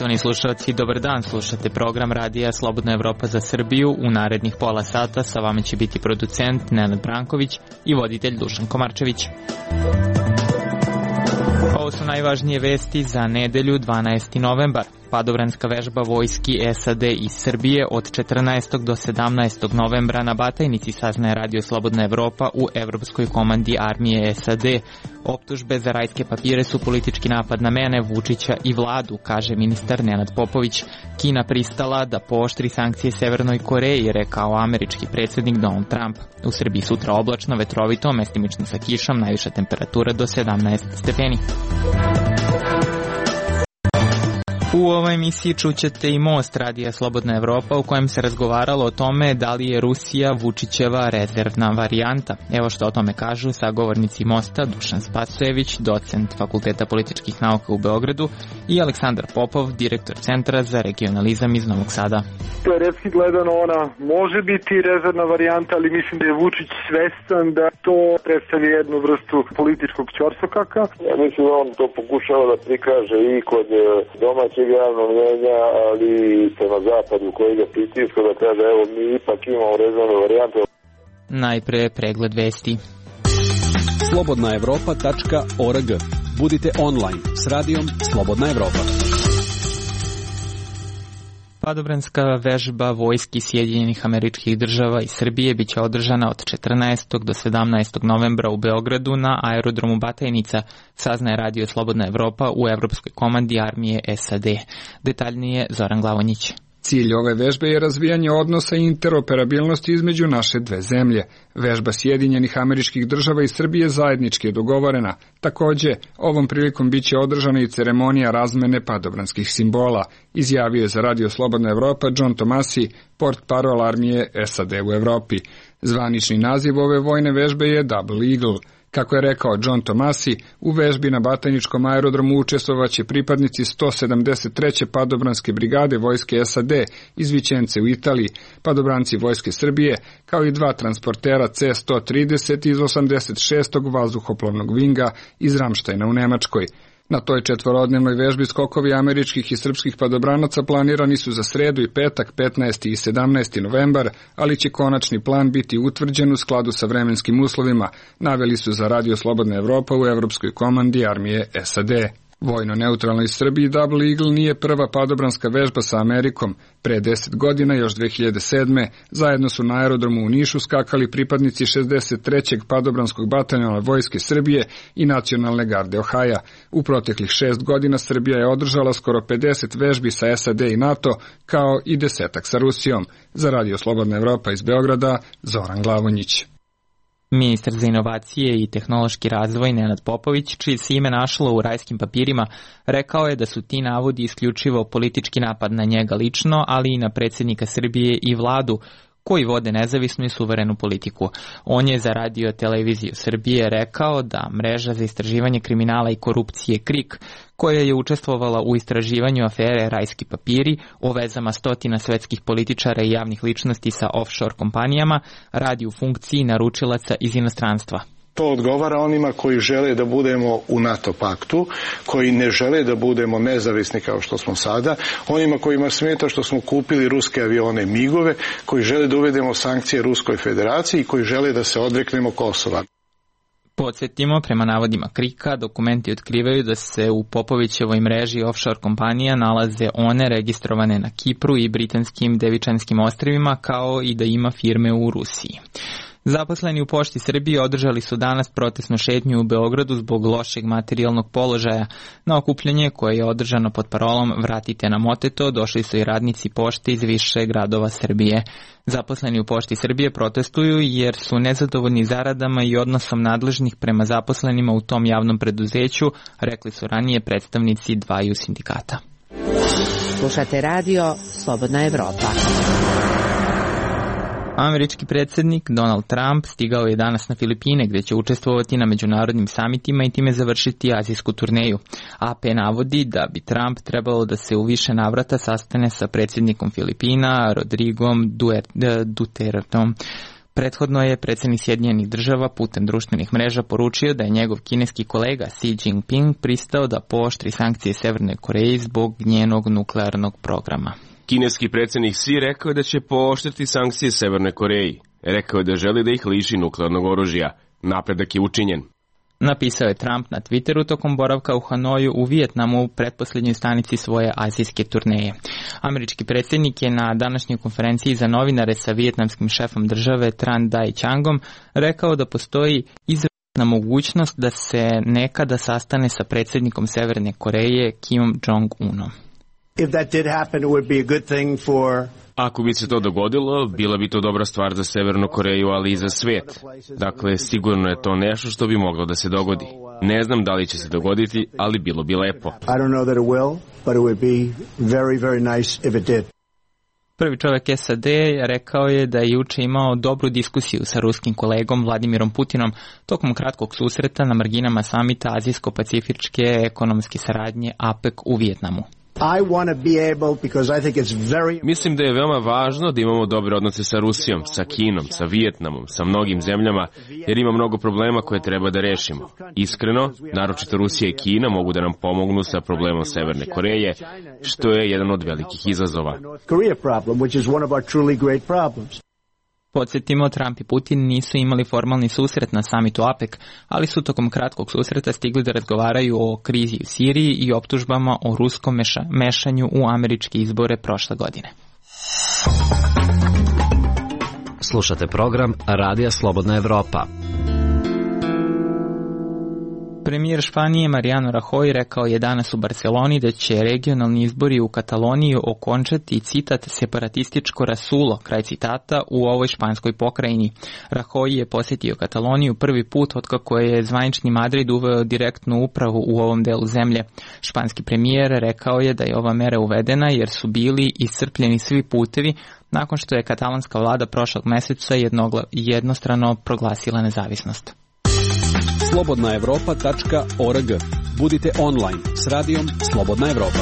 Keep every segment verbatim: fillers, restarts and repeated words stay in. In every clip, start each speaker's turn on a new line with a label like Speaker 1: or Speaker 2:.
Speaker 1: Poštovani slušalci, dobar dan, slušate program radija Slobodna Evropa za Srbiju. U narednih pola sata sa vama će biti producent Nenad Branković i voditelj Dušan Komarčević. Ovo su najvažnije vesti za nedelju dvanaesti novembar. Padobranska vežba vojski S A D iz Srbije od četrnaestog do sedamnaestog novembra na Batajnici, saznaje Radio Slobodna Evropa u Evropskoj komandi armije S A D. Optužbe za rajske papire su politički napad na mene, Vučića i vladu, kaže ministar Nenad Popović. Kina pristala da pooštri sankcije Severnoj Koreji, rekao američki predsjednik Donald Trump. U Srbiji sutra oblačno, vetrovito, mestimično sa kišom, najviša temperatura do sedamnaest stepeni. U ovoj emisiji čućete i Most radija Slobodna Evropa u kojem se razgovaralo o tome da li je Rusija Vučićeva rezervna varijanta. Evo što o tome kažu sagovornici Mosta Dušan Spasojević, docent Fakulteta političkih nauka u Beogradu, i Aleksandar Popov, direktor Centra za regionalizam iz Novog Sada.
Speaker 2: Teoretski gledano ona može biti rezervna varijanta, ali mislim da je Vučić svestan da to predstavlja jednu vrstu političkog ćorsokaka.
Speaker 3: Ja mislim da on to pokušava da prikaže i kod domaćeg javnog mnjenja, ali i prema zapadu koji ga pritiska, da kaže evo mi ipak imamo rezervnu varijantu.
Speaker 1: Najpre pregled vesti.
Speaker 4: slobodna evropa tačka org. Budite online s radijom Slobodna Evropa.
Speaker 1: Padobranska vežba vojski Sjedinjenih Američkih Država i Srbije biće održana od četrnaestog do sedamnaestog novembra u Beogradu na aerodromu Batajnica, saznaje Radio Slobodna Evropa u Evropskoj komandi armije S A D. Detaljnije Zoran Glavonjić.
Speaker 5: Cilj ove vežbe je razvijanje odnosa i interoperabilnosti između naše dve zemlje. Vežba Sjedinjenih Američkih Država i Srbije zajednički je dogovorena. Takođe, ovom prilikom biće održana i ceremonija razmene padobranskih simbola, izjavio je za Radio Slobodna Evropa John Tomasi, portparol armije S A D u Evropi. Zvanični naziv ove vojne vežbe je Double Eagle. Kako je rekao John Tomasi, u vežbi na Batajničkom aerodromu učestvovaće pripadnici sto sedamdeset treće padobranske brigade vojske S A D iz Vićence u Italiji, padobranci vojske Srbije, kao i dva transportera C sto trideset iz osamdeset šestog vazduhoplovnog vinga iz Ramštajna u Nemačkoj. Na toj četvorodnevnoj vežbi skokovi američkih i srpskih padobranaca planirani su za sredu i petak, petnaesti i sedamnaesti novembar, ali će konačni plan biti utvrđen u skladu sa vremenskim uslovima, naveli su za Radio Slobodna Evropa u Evropskoj komandi armije S A D. Vojno neutralnoj Srbiji Double Eagle nije prva padobranska vežba sa Amerikom. Pre deset godina, još dve hiljade sedme. zajedno su na aerodromu u Nišu skakali pripadnici šezdeset trećeg padobranskog bataljona vojske Srbije i Nacionalne garde Ohaja. U proteklih šest godina Srbija je održala skoro pedeset vežbi sa S A D i NATO, kao i desetak sa Rusijom. Za Radio Slobodna Evropa iz Beograda, Zoran Glavonjić.
Speaker 1: Ministar za inovacije i tehnološki razvoj Nenad Popović, čije se ime našlo u rajskim papirima, rekao je da su ti navodi isključivo politički napad na njega lično, ali i na predsjednika Srbije i vladu, koji vode nezavisnu i suverenu politiku. On je za Radio televiziju Srbije rekao da mreža za istraživanje kriminala i korupcije KRIK, koja je učestvovala u istraživanju afere Rajski papiri o vezama stotina svetskih političara i javnih ličnosti sa offshore kompanijama, radi u funkciji naručilaca iz inostranstva.
Speaker 6: To odgovara onima koji žele da budemo u NATO paktu, koji ne žele da budemo nezavisni kao što smo sada, onima kojima smeta što smo kupili ruske avione Migove, koji žele da uvedemo sankcije Ruskoj federaciji i koji žele da se odreknemo Kosova.
Speaker 1: Podsjetimo, prema navodima KRIK-a, dokumenti otkrivaju da se u Popovićevoj mreži offshore kompanija nalaze one registrovane na Kipru i britanskim Devičanskim ostrvima, kao i da ima firme u Rusiji. Zaposleni u Pošti Srbije održali su danas protestnu šetnju u Beogradu zbog lošeg materijalnog položaja. Na okupljanje koje je održano pod parolom Vratite nam oteto došli su i radnici pošte iz više gradova Srbije. Zaposleni u Pošti Srbije protestuju jer su nezadovoljni zaradama i odnosom nadležnih prema zaposlenima u tom javnom preduzeću, rekli su ranije predstavnici dvaju sindikata.
Speaker 7: Slušate radio Slobodna Evropa.
Speaker 1: Američki predsjednik Donald Trump stigao je danas na Filipine, gdje će učestvovati na međunarodnim samitima i time završiti azijsku turneju. A P navodi da bi Trump trebalo da se u više navrata sastane sa predsjednikom Filipina, Rodrigom Dutertom. Prethodno je predsjednik Sjedinjenih država putem društvenih mreža poručio da je njegov kineski kolega Xi Jinping pristao da pooštri sankcije Severnoj Koreji zbog njenog nuklearnog programa.
Speaker 8: Kineski predsjednik Xi rekao je da će pooštriti sankcije Severnoj Koreji. Rekao je da želi da ih liši nuklearnog oružja. Napredak je učinjen.
Speaker 1: Napisao je Trump na Twitteru tokom boravka u Hanoju u Vijetnamu u pretposlednjoj stanici svoje azijske turneje. Američki predsjednik je na današnjoj konferenciji za novinare sa vijetnamskim šefom države Tran Dai Quangom rekao da postoji izvjesna mogućnost da se nekada sastane sa predsjednikom Severne Koreje Kim Jong-unom.
Speaker 9: If that did happen, it would be a good thing for
Speaker 8: Ako bi se to dogodilo, bila bi to dobra stvar za Severnu Koreju, ali i za svijet. Dakle, sigurno je to nešto što bi moglo da se dogodi. Ne znam da li će se dogoditi, ali bilo bi lepo.
Speaker 9: I don't know that it will, but it would be very, very nice if it did.
Speaker 1: Prvi čovjek S A D rekao je da je juče imao dobru diskusiju sa ruskim kolegom Vladimirom Putinom tokom kratkog susreta na marginama samita Azijsko-pacifičke ekonomske saradnje A P E C u Vijetnamu.
Speaker 9: I want to be able, because I think it's very...
Speaker 8: Mislim da je veoma važno da imamo dobre odnose sa Rusijom, sa Kinom, sa Vijetnamom, sa mnogim zemljama, jer ima mnogo problema koje treba da rešimo. Iskreno, naročito Rusija i Kina mogu da nam pomognu sa problemom Severne Koreje, što je jedan od velikih izazova.
Speaker 1: Podsjetimo, Trump i Putin nisu imali formalni susret na samitu A P E C, ali su tokom kratkog susreta stigli da razgovaraju o krizi u Siriji i optužbama o ruskom meša, mešanju u američke izbore prošle godine.
Speaker 10: Slušate program Radija Slobodna Evropa.
Speaker 1: Premijer Španije Mariano Rajoy rekao je danas u Barceloni da će regionalni izbori u Kataloniji okončati, citat, separatističko rasulo, kraj citata, u ovoj španskoj pokrajini. Rajoy je posjetio Kataloniju prvi put otkako je zvanični Madrid uveo direktnu upravu u ovom delu zemlje. Španski premijer rekao je da je ova mera uvedena jer su bili iscrpljeni svi putevi nakon što je katalanska vlada prošlog meseca jednostrano proglasila nezavisnost.
Speaker 4: slobodna evropa tačka org. Budite online s radijom Slobodna Evropa.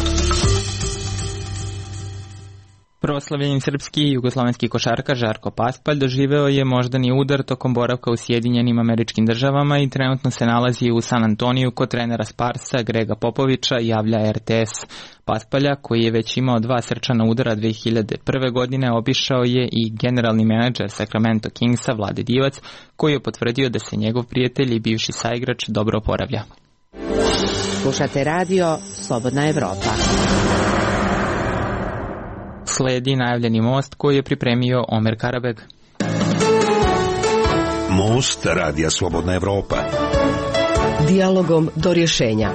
Speaker 1: Proslavljeni srpski i jugoslovenski košarkaš Žarko Paspalj doživeo je moždani udar tokom boravka u Sjedinjenim Američkim Državama i trenutno se nalazi u San Antoniju kod trenera Sparsa Grega Popovića, javlja R T S. Paspalja, koji je već imao dva srčana udara dve hiljade prve. godine, obišao je i generalni menadžer Sacramento Kingsa Vlade Divac, koji je potvrdio da se njegov prijatelj i bivši saigrač dobro oporavlja.
Speaker 7: Slušate radio Slobodna Evropa.
Speaker 1: Sledi najavljeni most koji je pripremio Omer Karabeg.
Speaker 11: Most Radija Slobodna Evropa.
Speaker 7: Dijalogom do rješenja.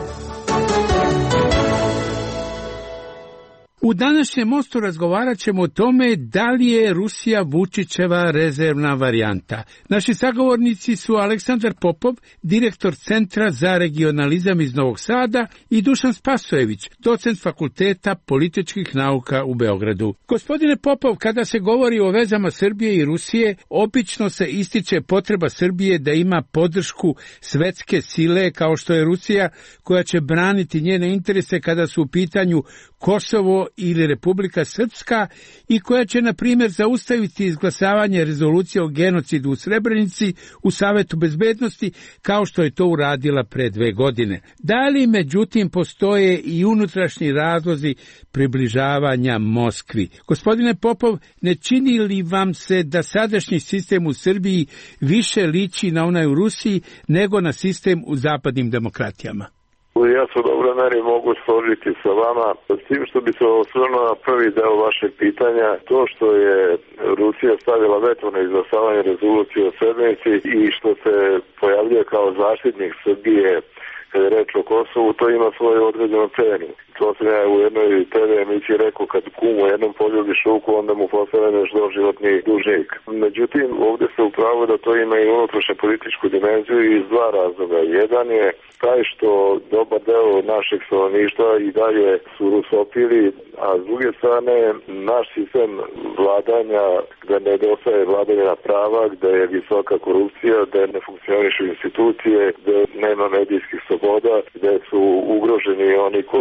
Speaker 12: U današnjem mostu razgovarat ćemo o tome da li je Rusija Vučićeva rezervna varijanta. Naši sagovornici su Aleksandar Popov, direktor Centra za regionalizam iz Novog Sada, i Dušan Spasojević, docent Fakulteta političkih nauka u Beogradu. Gospodine Popov, kada se govori o vezama Srbije i Rusije, obično se ističe potreba Srbije da ima podršku svetske sile kao što je Rusija, koja će braniti njene interese kada su u pitanju Kosovo ili Republika Srpska i koja će, na primjer, zaustaviti izglasavanje rezolucije o genocidu u Srebrenici u Savetu bezbednosti, kao što je to uradila pre dve godine. Da li, međutim, postoje i unutrašnji razlozi približavanja Moskvi? Gospodine Popov, ne čini li vam se da sadašnji sistem u Srbiji više liči na onaj u Rusiji nego na sistem u zapadnim demokratijama?
Speaker 3: Ja se u dobroj meri mogu složiti sa vama, s tim što bi se osvrnuo na prvi deo vašeg pitanja, to što je Rusija stavila veto na izglasavanje rezolucije o Srebrenici i što se pojavljuje kao zaštitnik Srbije kada je reč o Kosovu, to ima svoju određenu cenu. To sam ja u jednoj te ve emisiji rekao, kad kum u jednom poljubi šuku, onda mu postaneš doživotni dužnik. Međutim, ovdje se upravo da to ima i unutrašnju političku dimenziju iz dva razloga. Jedan je taj što dobar deo našeg stanovništva i dalje su rusofili, a s druge strane naš sistem vladanja, gde nedostaje vladavina prava, gde je visoka korupcija, gde ne funkcionišu institucije, gde nema medijskih sloboda, gde su ugroženi oni koji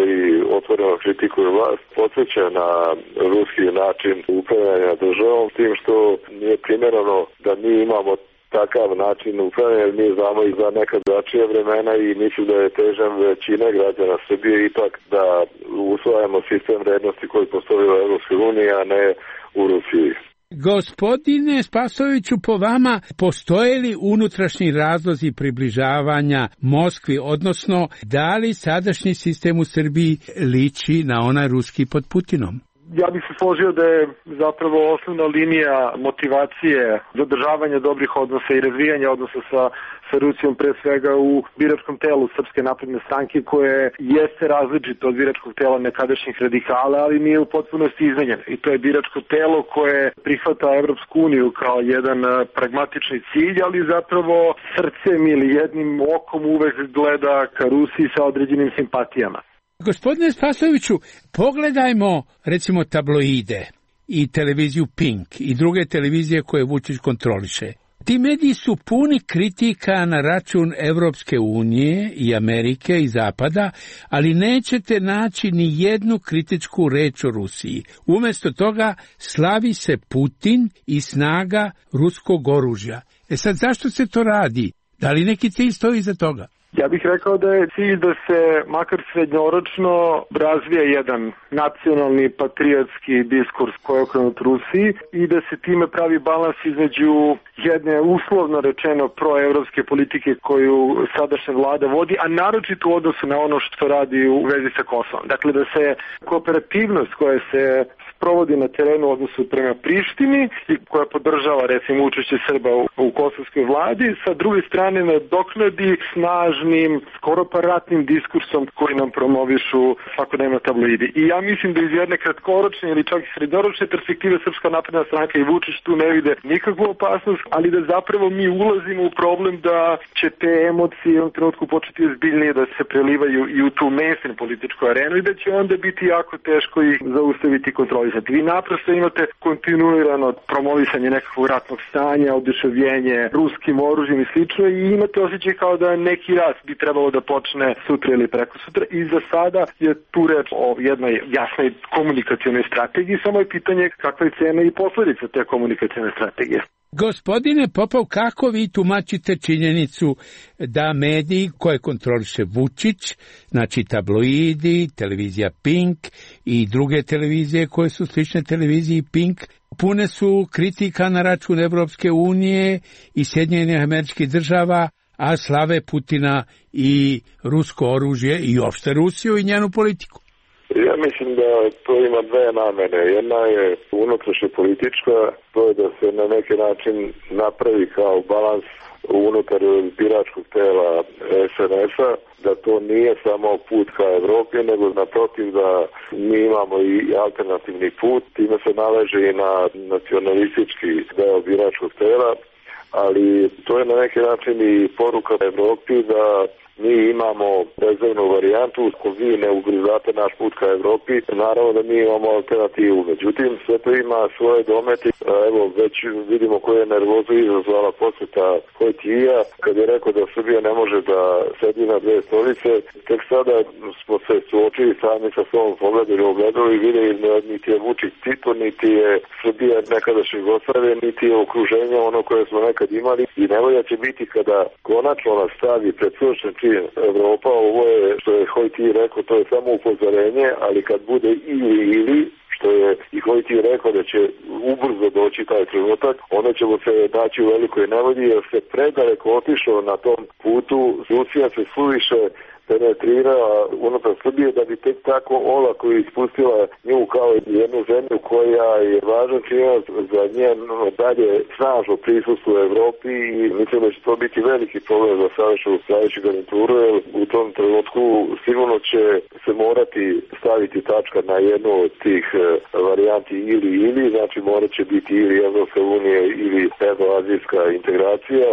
Speaker 3: otvoreno kritikuju vlast, podsjeća na ruski način upravljanja državom, s tim što nije primjereno da mi imamo takav način upravljanja, jer mi znamo i za neka drugačija vremena i mislim da je težan većine građana Srbije ipak da usvajamo sistem vrednosti koji postoji u Evropskoj uniji, a ne u Rusiji.
Speaker 12: Gospodine Spasojeviću, po vama postoje li unutrašnji razlozi približavanja Moskvi, odnosno da li sadašnji sistem u Srbiji liči na onaj ruski pod Putinom?
Speaker 2: Ja bih se složio da je zapravo osnovna linija motivacije zadržavanja dobrih odnosa i razvijanja odnosa sa, sa Rusijom pre svega u biračkom telu Srpske napredne stranke, koje jeste različito od biračkog tela nekadašnjih radikala, ali nije u potpunosti izmenjeno. I to je biračko telo koje prihvata Evropsku uniju kao jedan pragmatični cilj, ali zapravo srcem ili jednim okom uvek gleda ka Rusiji sa određenim simpatijama.
Speaker 12: Gospodine Spasojeviću, pogledajmo recimo tabloide i televiziju Pink i druge televizije koje Vučić kontroliše. Ti mediji su puni kritika na račun Evropske unije i Amerike i Zapada, ali nećete naći ni jednu kritičku reč o Rusiji. Umjesto toga slavi se Putin i snaga ruskog oružja. E sad, zašto se to radi? Da li neki cilj stoji iza toga?
Speaker 2: Ja bih rekao da je cilj da se makar srednjoročno razvija jedan nacionalni patriotski diskurs koji je okrenut Rusiji i da se time pravi balans između jedne uslovno rečeno proevropske politike koju sadašnja vlada vodi, a naročito u odnosu na ono što radi u vezi sa Kosovom. Dakle, da se kooperativnost koja se provodi na terenu u odnosu prema Prištini i koja podržava recimo učešće Srba u, u kosovskoj vladi, sa druge strane nadoknadi snažnim, skoro pa ratnim diskursom koji nam promovišu svakodnevno tabloidi. I ja mislim da iz jedne kratkoročne ili čak i srednjoročne perspektive Srpska napredna stranka i Vučić tu ne vide nikakvu opasnost, ali da zapravo mi ulazimo u problem da će te emocije u jednom trenutku početi ozbiljnije da se prelivaju i u tu mainstream političku arenu i da će onda biti jako teško ih zaustaviti kontroli. Vi naprosto imate kontinuirano promovisanje nekakvog ratnog stanja, oduševljenje ruskim oružjem i slično i imate osjećaj kao da neki rat bi trebalo da počne sutra ili preko sutra i za sada je tu reč o jednoj jasnoj komunikacionoj strategiji, samo je pitanje kakva je cena i posledica te komunikacione strategije.
Speaker 12: Gospodine Popov, kako vi tumačite činjenicu da mediji koje kontroliše Vučić, znači tabloidi, televizija Pink i druge televizije koje su slične televiziji Pink, pune su kritika na račun Evropske unije i Sjedinjenih Američkih Država, a slave Putina i rusko oružje i opšte Rusiju i njenu politiku?
Speaker 3: Ja mislim da to ima dve namene. Jedna je unutrašnja politička, to je da se na neki način napravi kao balans unutar biračkog tela es en es-a, da to nije samo put ka Evropi, nego naprotiv da mi imamo i alternativni put, time se naleže i na nacionalistički deo biračkog tela, ali to je na neki način i poruka Evropi da mi imamo rezervnu varijantu, ako vi ne ugrizate naš put ka Evropi, naravno da mi imamo alternativu. Međutim, sve to ima svoje domete. Evo, već vidimo koje je nervozu izazvala posjeta Hojtija, kad je rekao da Srbija ne može da sedi na dve stolice. Tek sada smo se suočili sami sa svom pogledom u ogledalu i videli niti je Vučić Tito, niti je Srbija nekadašnje Jugoslavije, niti je okruženje ono koje smo nekad imali. I nevolja će biti kada konačno nas stavi pred svršen čin Evropa, ovo je, što je Hojti rekao, to je samo upozorenje, ali kad bude ili ili, što je i Hojti rekao da će ubrzo doći taj trenutak, onda ćemo se naći u velikoj nevolji, jer se predaleko otišao na tom putu, Rusija se suviše penetrira unutar Srbije da bi tek tako olako ispustila nju kao jednu zemlju koja je važan činac za njeno dalje snažno prisustvo u Evropi i mislim da će to biti veliki problem za sadašnju sljedeću garnituru, jer u tom trenutku sigurno će se morati staviti tačka na jednu od tih varijanti ili ili, znači morat će biti ili Evropska unija ili evroazijska integracija.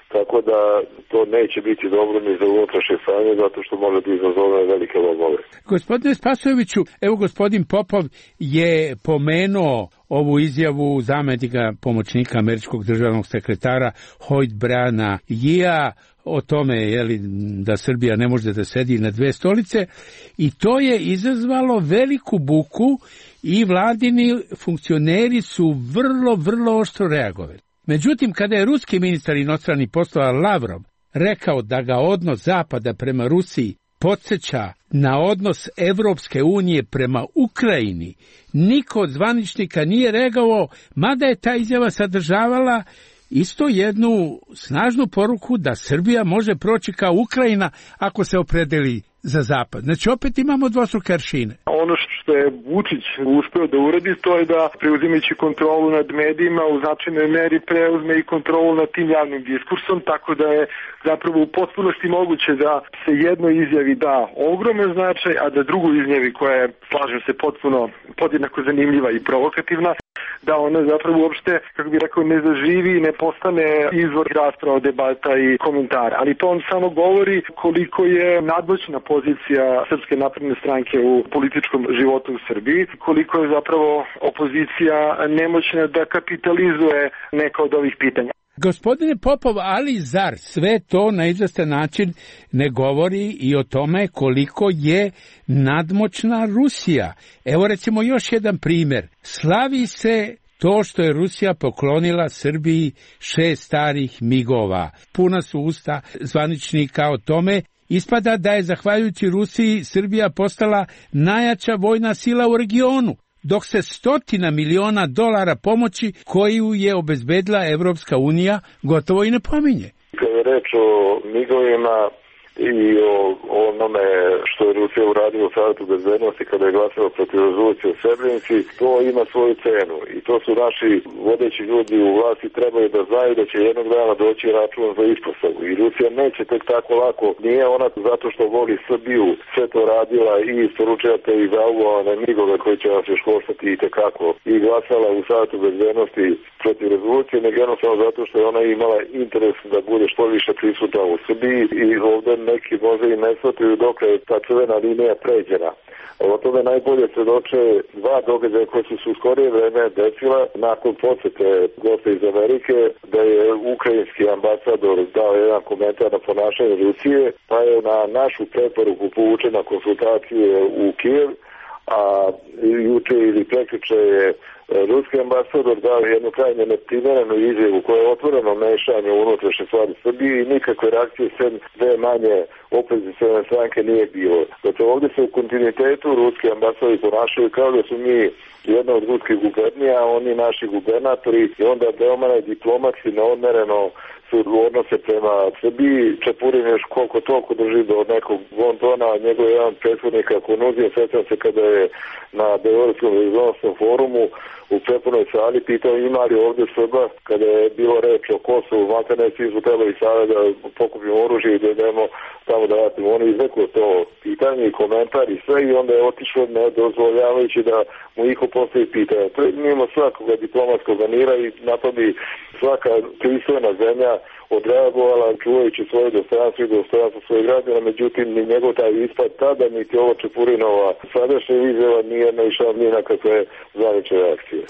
Speaker 3: tako da to neće biti dobro ni za unutrašnje stanje, zato što može da izazove velike lomove.
Speaker 12: Gospodine Spasojeviću, evo gospodin Popov je pomenuo ovu izjavu zamjenika pomoćnika američkog državnog sekretara Hoyt Briana Yea o tome je li, da Srbija ne može da sedi na dve stolice i to je izazvalo veliku buku i vladini funkcioneri su vrlo, vrlo oštro reagovali. Međutim, kada je ruski ministar inostranih poslova Lavrov rekao da ga odnos Zapada prema Rusiji podsjeća na odnos Evropske unije prema Ukrajini, niko od zvaničnika nije reagovao, mada je ta izjava sadržavala isto jednu snažnu poruku da Srbija može proći kao Ukrajina ako se opredeli za Zapad. Znači, opet imamo dvostruke aršine.
Speaker 2: Ono što je Vučić uspeo da uradi, to je da preuzimajući kontrolu nad medijima u značajnoj meri preuzme i kontrolu nad tim javnim diskursom, tako da je zapravo u potpunosti moguće da se jednoj izjavi da ogroman značaj, a da drugu izjavi koja je, slažem se, potpuno podjednako zanimljiva i provokativna, da ona zapravo uopšte, kako bih rekao, ne zaživi i ne postane izvor rasprava, debata i komentara. Ali to on samo govori koliko je nadmoćna pozicija Srpske napredne stranke u političkom životu u Srbiji, koliko je zapravo opozicija nemoćna da kapitalizuje neka od ovih pitanja.
Speaker 12: Gospodine Popov, ali zar sve to na izvestan način ne govori i o tome koliko je nadmoćna Rusija? Evo recimo još jedan primjer. Slavi se to što je Rusija poklonila Srbiji šest starih migova. Puna su usta zvaničnika o tome. Ispada da je zahvaljujući Rusiji Srbija postala najjača vojna sila u regionu, dok se stotina miliona dolara pomoći koju je obezbedila Evropska unija gotovo i ne pominje.
Speaker 3: Kada je reč o migovima i o onome što je Rusija uradila u Savetu bezbednosti kada je glasala protiv rezolucije o Srebrenici, to ima svoju cenu i to su naši vodeći ljudi u vlasti trebaju da znaju da će jednog dana doći račun za ispostavu i Rusija neće tek tako lako, nije ona zato što voli Srbiju sve to radila i isporučila te i zauvovane migove koji će nas još koštati i tekako i glasala u Savetu bezbednosti protiv rezolucije, nego jednostavno zato što je ona imala interes da bude što više prisutna u Srbiji i ovdje neki možda i ne shvataju dok je ta crvena linija pređena. O tome najbolje svedoče dva događaja koje su se u skorije vreme desila nakon posete gosta iz Amerike, da je ukrajinski ambasador dao jedan komentar na ponašanje Rusije, pa je na našu preporuku povučena konsultacije u Kijev, a juče ili prekjuče je ruski ambasador dao jednu krajnje neprimerenu izjavu koja je otvoreno mešanje u unutrašnje stvari Srbije i nikakve reakcije sem dve manje opozicione stranke nije bilo. Dakle, ovdje se u kontinuitetu ruski ambasadori ponašaju kao da su mi jedna od ruskih gubernija, a oni naši gubernatori i onda veoma diplomatski neodmereno su odnose prema Srbiji. Čepurin još koliko toliko drži do nekog Londona, njegov jedan prethodnik ako nuzio, sjećam se kada je na Beogradskom rezonantskom forumu u prepunoj sali pitao ima li ovdje Srba kada je bilo reč o Kosovu, makar ne svi su trebali sada da pokupimo oružje i da idemo tamo da ratimo. Oni izrekli to pitanje i komentar i sve i onda je otišao ne dozvoljavajući da mu iko postavi pitanje. To je mimo svakoga diplomatskog manira i na to bi svaka pristojna zemlja odreagovala čuvajući svoje dostojanstvo i dostojanstvo svojih građana, međutim ni njegov taj ispad tada, niti ovo Čepurinova sadašnja izjava nije naišla ni na kakve zvanične reakcije.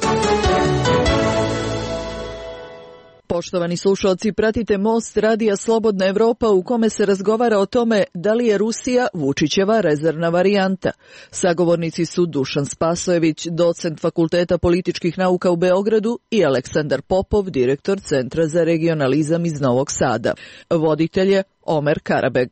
Speaker 13: Poštovani slušalci, pratite Most radija Slobodna Evropa u kome se razgovara o tome da li je Rusija Vučićeva rezervna varijanta. Sagovornici su Dušan Spasojević, docent Fakulteta političkih nauka u Beogradu i Aleksandar Popov, direktor Centra za regionalizam iz Novog Sada. Voditelj je Omer Karabeg.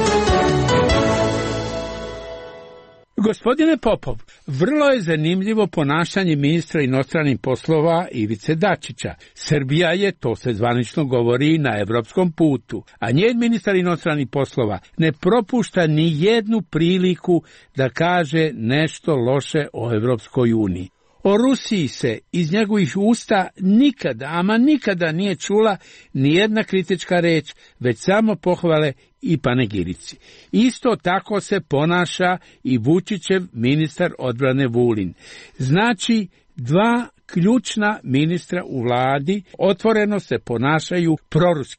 Speaker 12: Gospodine Popov, vrlo je zanimljivo ponašanje ministra inostranih poslova Ivice Dačića. Srbija je, to se zvanično govori, na evropskom putu, a njen ministar inostranih poslova ne propušta ni jednu priliku da kaže nešto loše o Evropskoj uniji. O Rusiji se iz njegovih usta nikada, ama nikada nije čula ni jedna kritička reč, već samo pohvale i panegirici. Isto tako se ponaša i Vučićev ministar odbrane Vulin. Znači, dva ključna ministra u vladi otvoreno se ponašaju proruski.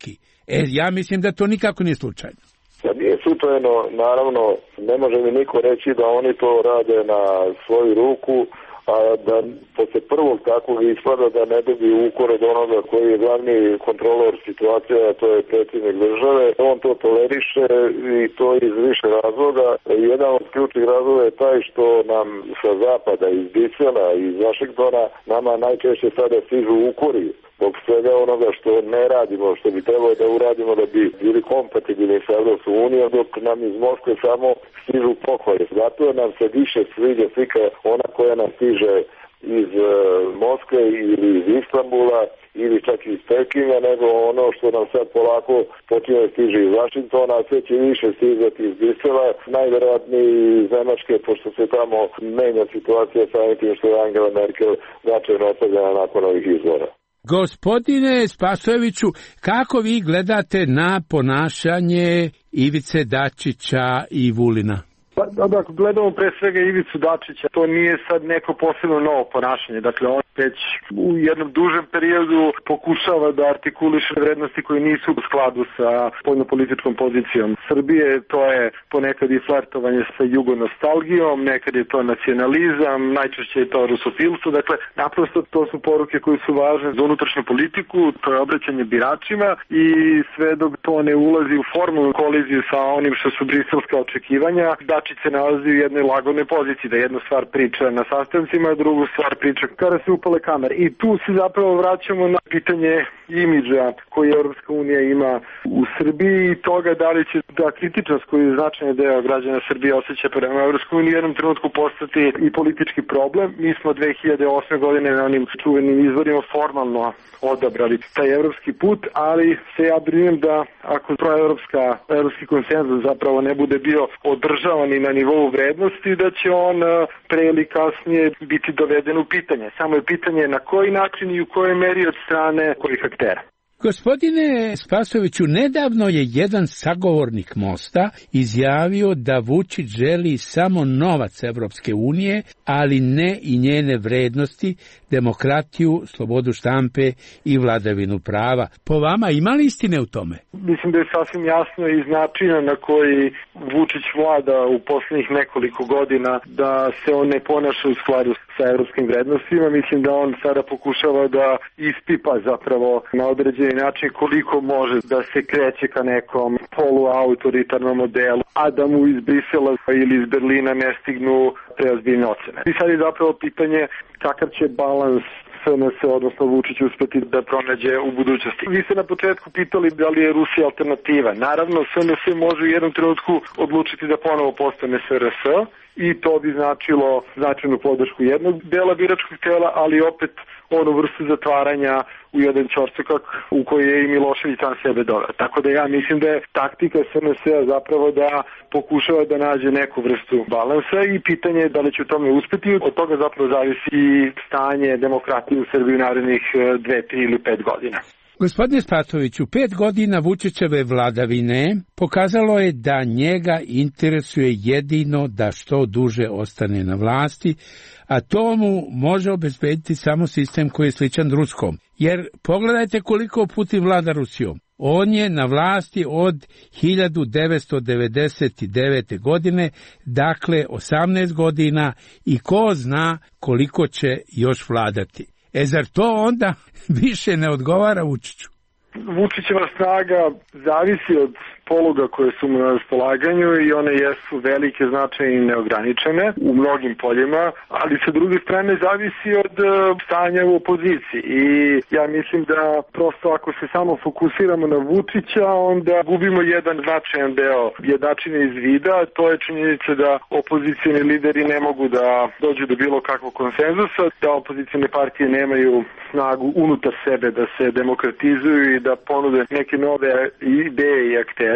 Speaker 12: E, ja mislim da to nikako nije slučajno.
Speaker 3: Sad nije slučajno, naravno, ne može mi niko reći da oni to rade na svoju ruku, a da posle prvog takvog ispada da ne dobiju ukor od onoga koji je glavni kontrolor situacije, a to je predsjednik države. On to toleriše i to iz više razloga. Jedan od ključnih razloga je taj što nam sa zapada, iz Brisela i iz Vašingtona, nama najčešće sada stižu ukori zbog svega onoga što ne radimo, što bi trebalo da uradimo da bi bili kompatibilni sa Evropskom unijom, dok nam iz Moskve samo stižu pohvale. Zato nam se više sviđa slika ona koja nam stiže iz uh, Moskve ili iz Istanbula ili čak iz Pekinga, nego ono što nam sad polako počinje da stiže iz Vašingtona, a sve će više stizati iz Brisela, najverovatnije iz Nemačke, pošto se tamo menja situacija sa tim što je Angela Merkel značajno ostavljena nakon ovih izbora.
Speaker 12: Gospodine Spasojeviću, kako vi gledate na ponašanje Ivice Dačića i Vulina?
Speaker 2: Pa, da, ako gledamo pre svega Ivicu Dačića, to nije sad neko posebno novo ponašanje. Dakle, on već u jednom dužem periodu pokušava da artikuliše vrednosti koje nisu u skladu sa spoljnopolitičkom pozicijom Srbije. To je ponekad i flertovanje sa jugonostalgijom, nekad je to nacionalizam, najčešće je to rusofilstvo. Dakle, naprosto to su poruke koje su važne za unutrašnju politiku, to je obraćanje biračima i sve dok to ne ulazi u formalnu koliziju sa onim što su briselska očekivanja, Dačić se nalazi u jednoj lagodnoj poziciji, da jednu stvar priča na sastancima, a drugu stvar priča kada se upale kamere. I tu se zapravo vraćamo na pitanje imidža koji Evropska unija ima u Srbiji i toga da li će ta kritičnost koju je značajni deo građana Srbije osjeća prema Evropskoj uniji u jednom trenutku postati i politički problem. Mi smo dve hiljade osme godine na onim čuvenim izborima formalno odabrali taj evropski put, ali se ja brinem da ako proevropska evropski konsenzus zapravo ne bude bio održavan i na nivou vrednosti, da će on pre ili kasnije biti doveden u pitanje. Samo je pitanje na koji način i u kojoj meri od strane kojih aktera.
Speaker 12: Gospodine Spasojeviću, nedavno je jedan sagovornik Mosta izjavio da Vučić želi samo novac Evropske unije, ali ne i njene vrednosti, demokratiju, slobodu štampe i vladavinu prava. Po vama ima li istine u tome?
Speaker 2: Mislim da je sasvim jasno iz načina na koji Vučić vlada u poslednjih nekoliko godina da se on ne ponaša u skladu sa evropskim vrednostima. Mislim da on sada pokušava da ispipa zapravo na određeni način koliko može da se kreće ka nekom poluautoritarnom modelu, a da mu iz Brisela ili iz Berlina ne stignu preozbiljne ocene. I sad je zapravo pitanje kakav će balans S N S, odnosno Vučić, uspeti da pronađe u budućnosti. Vi ste na početku pitali da li je Rusija alternativa. Naravno, S N S može u jednom trenutku odlučiti da ponovo postane S R S i to bi značilo značajnu podršku jednog dela biračkog tela, ali opet onu vrstu zatvaranja u jedan ćorsokak u koji je i Milošević sam sebe doveo. Tako da ja mislim da je taktika S N S-a zapravo da pokušava da nađe neku vrstu balansa i pitanje je da li će u tome uspeti. Od toga zapravo zavisi i stanje demokratije u Srbiji u narednih dve, tri ili pet godina.
Speaker 12: Gospodine Spasojeviću, pet godina Vučićeve vladavine pokazalo je da njega interesuje jedino da što duže ostane na vlasti, a to mu može obezbediti samo sistem koji je sličan ruskom. Jer pogledajte koliko Putin vlada Rusijom. On je na vlasti od hiljadu devetsto devedeset devete. godine, dakle osamnaest godina i ko zna koliko će još vladati. E zar to onda više ne odgovara Vučiću?
Speaker 2: Vučićeva snaga zavisi od poluga koje su mu na raspolaganju i one jesu velike, značajne i neograničene u mnogim poljima, ali sa druge strane zavisi od stanja u opoziciji i ja mislim da prosto ako se samo fokusiramo na Vučića, onda gubimo jedan značajan deo jednačine iz vida, to je činjenica da opozicijni lideri ne mogu da dođu do bilo kakvog konsenzusa, da opozicijne partije nemaju snagu unutar sebe da se demokratizuju i da ponude neke nove ideje i aktere.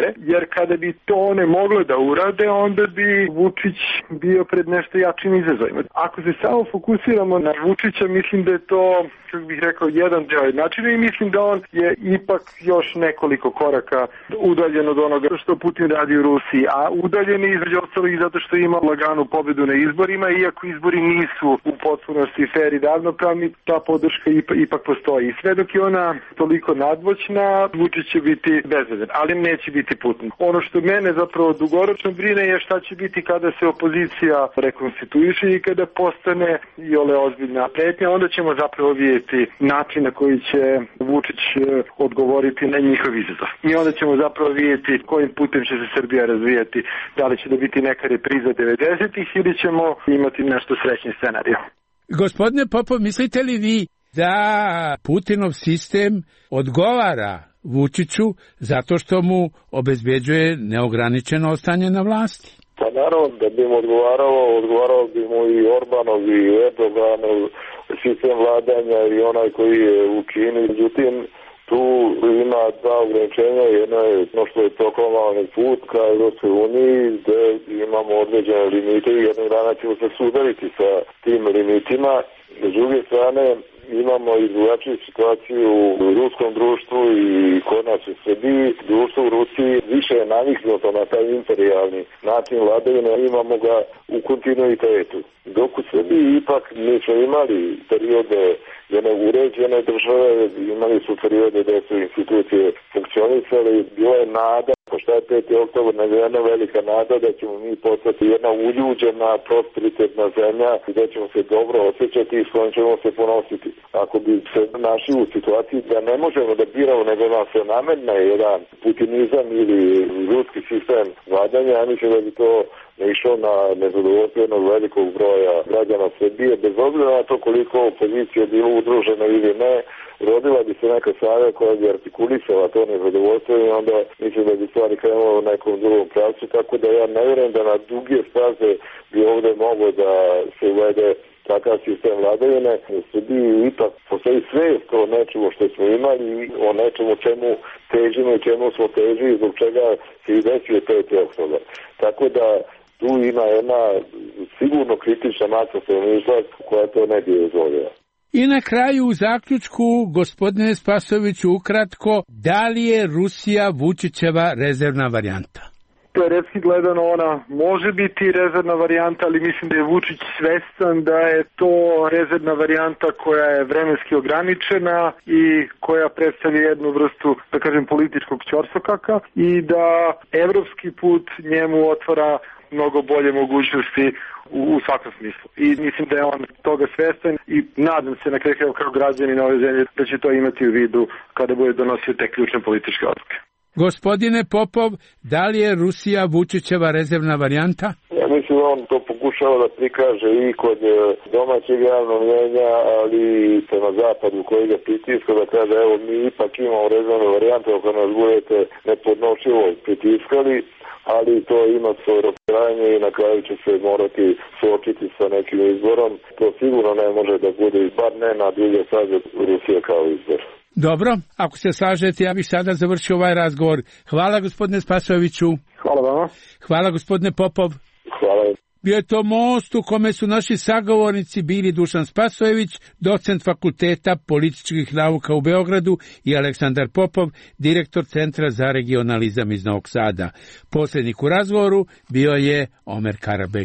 Speaker 2: mere, jer kada bi to one mogle da urade, onda bi Vučić bio pred nešto jačim izazovima. Ako se samo fokusiramo na Vučića, mislim da je to, kako bih rekao, jedan deo načina i mislim da on je ipak još nekoliko koraka udaljen od onoga što Putin radi u Rusiji, a udaljen je između ostalih zato što ima laganu pobedu na izborima, iako izbori nisu u potpunosti fer i ravnopravni, ta podrška ipak postoji. I sve dok je ona toliko nadmoćna, Vučić će biti bezbedan, ali neće biti Putin. Ono što mene zapravo dugoročno brine je šta će biti kada se opozicija rekonstituiše i kada postane i ole ozbiljna pretnja, onda ćemo zapravo vidjeti način na koji će Vučić odgovoriti na njihov izazov. I onda ćemo zapravo vidjeti kojim putem će se Srbija razvijati, da li će da biti neka repriza devedesetih ili ćemo imati nešto srećni scenarij.
Speaker 12: Gospodine Popov, mislite li vi da Putinov sistem odgovara Vučiću zato što mu obezbeđuje neograničeno ostanje na vlasti?
Speaker 3: Pa naravno da bi mu odgovaralo, odgovaralo bi mu i Orbanov i Erdoganov sistem vladanja i onaj koji je u Kini. Međutim, tu ima dva ograničenja. Jedno je no što je proklamovani put ka Evropskoj uniji, gde imamo određene limite i jednog dana ćemo se sudariti sa tim limitima. S druge strane, imamo i drugačiju situaciju u ruskom društvu i kod nas u Srbiji. Društvo u Rusiji više je naviknuto na taj imperijalni način vladavine, imamo ga u kontinuitetu. Dok u Srbiji ipak mi smo imali periode jedne uređene države, imali su periode gde su institucije funkcionisale, bila je nada, pošto je peti oktobar, nego jedna velika nada da ćemo mi postati jedna uljuđena, prosperitetna zemlja gde ćemo se dobro osjećati i s kojom ćemo se ponositi. Ako bi se našli u situaciji da ne možemo da biramo, nego nam se nametne jedan putinizam ili ruski sistem vladanja, ja mislim da bi to ne išlo na nezadovoljstvo jednog velikog broja građana Srbije, bez obzira na to koliko opozicija bilo udružena ili ne, rodila bi se neka snaga koja bi artikulisala to nezadovoljstvo i onda mislim da bi stvari krenula u nekom drugom pravcu, tako da ja ne vjerujem da na duge staze bi ovde moglo da se uvede takav sistem vladavine. U Srbiji ipak postoji svest o nečemu što smo imali i o nečemu čemu težimo i čemu smo težili, zbog čega se i desio peti oktobar. Tako da tu ima jedna sigurno kritična masa stanovništva koja to ne bi dozvolila.
Speaker 12: I na kraju u zaključku, gospodine Spasojeviću, ukratko, da li je Rusija Vučićeva rezervna varijanta?
Speaker 2: Teoretski gledano ona može biti rezervna varijanta, ali mislim da je Vučić svestan da je to rezervna varijanta koja je vremenski ograničena i koja predstavlja jednu vrstu, da kažem, političkog ćorsokaka i da evropski put njemu otvara mnogo bolje mogućnosti u, u svakom smislu. I mislim da je on toga svestan i nadam se na kraju kao građanin ove zemlje da će to imati u vidu kada bude donosio te ključne političke odluke.
Speaker 12: Gospodine Popov, da li je Rusija Vučićeva rezervna varijanta?
Speaker 3: Ja mislim da on to pokušava da prikaže i kod domaćeg javnog mnjenja, ali i prema zapadu koji ga pritiska, da kaže evo mi ipak imamo rezervnu varijantu ako nas budete nepodnošljivo pritiskali, ali to ima svoje trajanje i na kraju će se morati suočiti sa nekim izborom. To sigurno ne može da bude, bar ne na duge staze Rusije kao izbor.
Speaker 12: Dobro, ako se slažete, ja bih sada završio ovaj razgovor. Hvala gospodine Spasojeviću.
Speaker 2: Hvala vama.
Speaker 12: Hvala gospodine Popov.
Speaker 3: Hvala.
Speaker 12: Bio je to most u kome su naši sagovornici bili Dušan Spasojević, docent Fakulteta političkih nauka u Beogradu, i Aleksandar Popov, direktor Centra za regionalizam iz Novog Sada. Posrednik u razgovoru bio je Omer Karabek.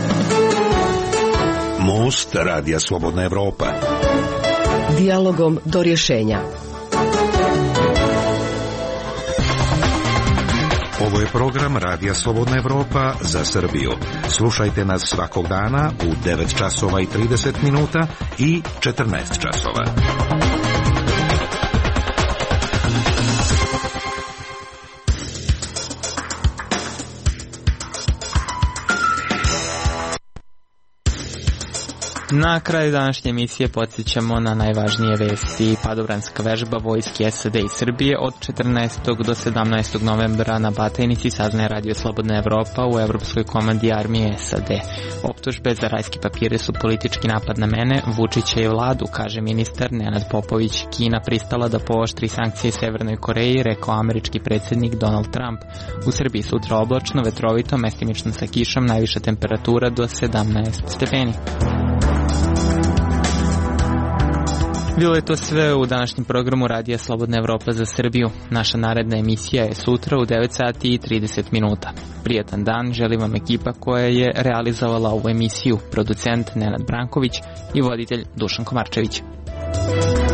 Speaker 11: Most Radija Slobodna Evropa.
Speaker 7: Dijalogom do rješenja.
Speaker 11: Ovo je program Radija Slobodna Evropa za Srbiju. Slušajte nas svakog dana u devet časova i trideset minuta i četrnaest časova.
Speaker 1: Na kraju današnje emisije podsjećamo na najvažnije vesti. Padobranska vežba vojske S A D i Srbije od četrnaestog do sedamnaestog novembra na Batajnici, saznaje Radio Slobodna Evropa u Evropskoj komandi armije S A D. Optužbe za rajske papire su politički napad na mene, Vučića i vladu, kaže ministar Nenad Popović. Kina pristala da pooštri sankcije Severnoj Koreji, rekao američki predsjednik Donald Trump. U Srbiji sutra oblačno, vetrovito, mestimično sa kišom, najviša temperatura do sedamnaest stepeni. Bilo je to sve u današnjem programu Radija Slobodna Evropa za Srbiju. Naša naredna emisija je sutra u devet sati i trideset minuta. Prijatan dan, želim vam ekipa koja je realizovala ovu emisiju, producent Nenad Branković i voditelj Dušan Komarčević.